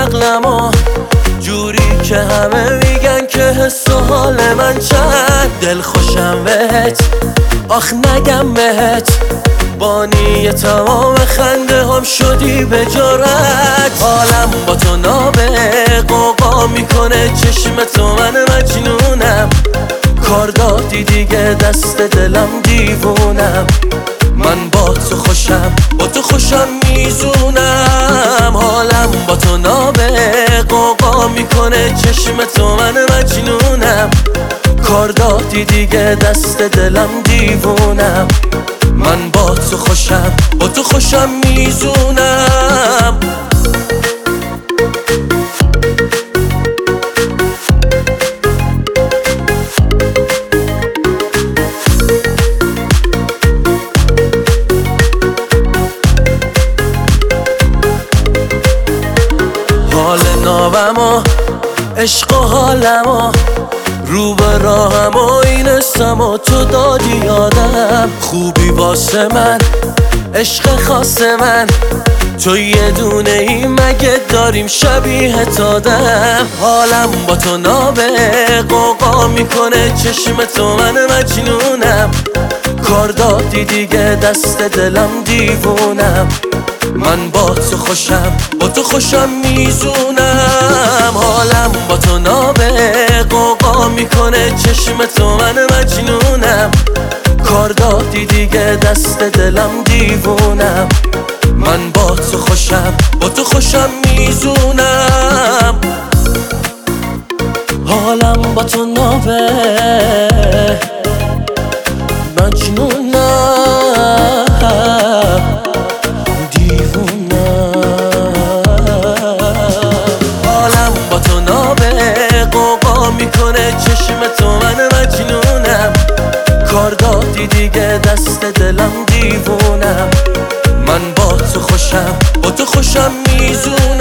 عقلمو جوری که همه میگن که حس و حال من چند دل خوشم بهت، آخ نگم بهت بانی تمام خنده هم شدی به جرأت. حالم با تو نابه قوقا میکنه چشم تو، من مجنونم کار دادی دیگه دست دلم دیوونم. من با تو خوشم، با تو خوشم میزونم. حالم با تو نابه قوقا میکنه چشم تو، من مجنونم کار دادی دیگه دست دلم دیوونم. من با تو خوشم، با تو خوشم میزونم. حال نابم و عشق و حالم و رو به راهم و این سم و تو دادی یادم. خوبی واسه من، عشق خاص من، تو یه دونه ای مگه داریم شبیه تادم. حالم با تو نابه قوقا میکنه چشم تو، من مجنونم کار دادی دیگه دست دلم دیوونم. من با تو خوشم، با تو خوشم میزونم. حالم با تو نابه قوقا میکنه چشم تو، من مجنونم کار دادی دیگه دست دلم دیوونم. من با تو خوشم، با تو خوشم میزونم. حالم با تو نابه مجنونم میکنه چشم تو، من مجنونم کار دادی دیگه دست دلم دیوونم. من با تو خوشم، با تو خوشم میزونم.